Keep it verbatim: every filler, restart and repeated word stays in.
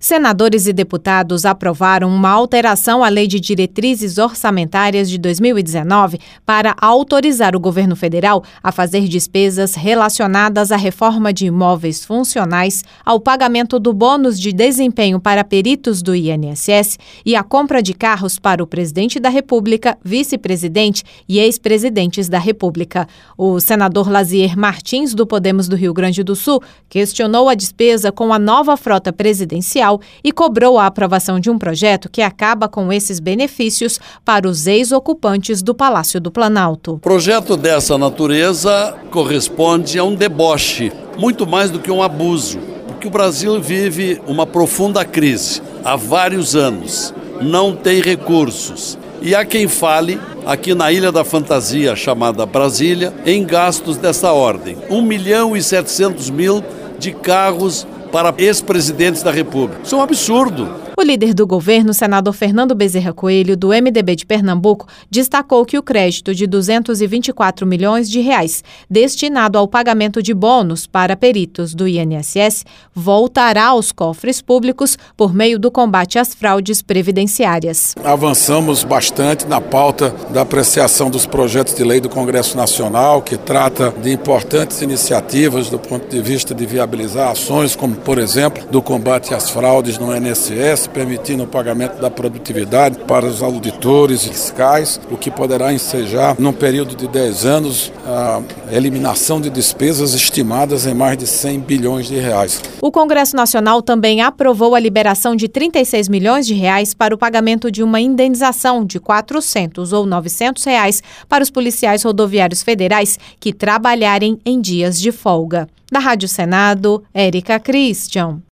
Senadores e deputados aprovaram uma alteração à Lei de Diretrizes Orçamentárias de dois mil e dezenove para autorizar o governo federal a fazer despesas relacionadas à reforma de imóveis funcionais, ao pagamento do bônus de desempenho para peritos do I N S S e à compra de carros para o presidente da República, vice-presidente e ex-presidentes da República. O senador Lazier Martins, do Podemos do Rio Grande do Sul, questionou a despesa com a nova frota presidencial e cobrou a aprovação de um projeto que acaba com esses benefícios para os ex-ocupantes do Palácio do Planalto. Projeto dessa natureza corresponde a um deboche, muito mais do que um abuso, porque o Brasil vive uma profunda crise há vários anos, não tem recursos. E há quem fale, aqui na Ilha da Fantasia, chamada Brasília, em gastos dessa ordem. um milhão e setecentos mil de carros para ex-presidentes da República. Isso é um absurdo. O líder do governo, senador Fernando Bezerra Coelho, do M D B de Pernambuco, destacou que o crédito de duzentos e vinte e quatro milhões de reais destinado ao pagamento de bônus para peritos do I N S S voltará aos cofres públicos por meio do combate às fraudes previdenciárias. Avançamos bastante na pauta da apreciação dos projetos de lei do Congresso Nacional, que trata de importantes iniciativas do ponto de vista de viabilizar ações como, por exemplo, do combate às fraudes no I N S S, permitindo o pagamento da produtividade para os auditores fiscais, o que poderá ensejar, num período de dez anos, a eliminação de despesas estimadas em mais de cem bilhões de reais. O Congresso Nacional também aprovou a liberação de trinta e seis milhões de reais para o pagamento de uma indenização de quatrocentos ou novecentos reais para os policiais rodoviários federais que trabalharem em dias de folga. Da Rádio Senado, Érica Christian.